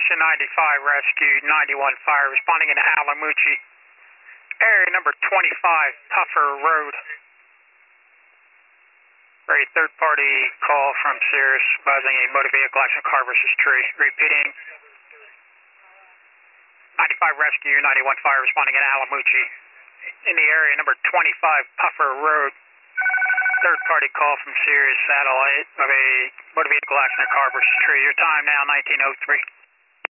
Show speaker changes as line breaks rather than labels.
Station 95 Rescue 91 Fire responding in Alamucci. Area number 25 Puffer Road. A third-party call from Sirius advising a motor vehicle accident car versus tree. Repeating. 95 Rescue 91 Fire responding in Alamucci. In the area number 25 Puffer Road. Third-party call from Sirius Satellite of a motor vehicle accident car versus tree. Your time now 19:03.